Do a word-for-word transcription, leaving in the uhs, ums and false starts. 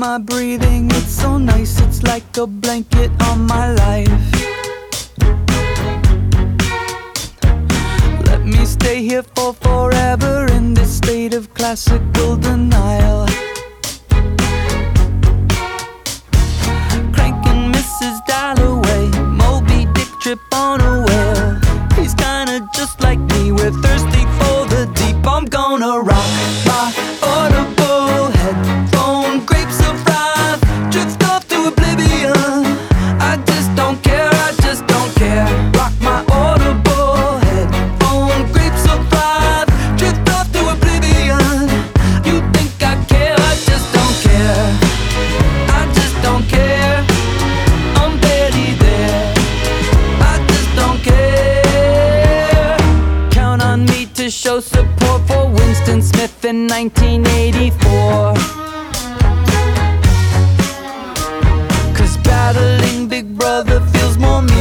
my breathing, it's so nice, it's like a blanket on my life. Let me stay here for forever in this state of classical denial. Cranking Missus Dalloway, Moby Dick, trip on a whale. He's kinda just like me, we're thirsty for the deep. I'm gonna rock my audible headphone, grapes of wrath, drift off to oblivion. I just don't care, I just don't care. Rock my audible headphone, grapes of wrath, drift off to oblivion. You think I care, I just don't care. I just don't care, I'm barely there. I just don't care. Count on me to show support for Winston Smith in nineteen eighty-four. Cause battling Big Brother feels more meaningful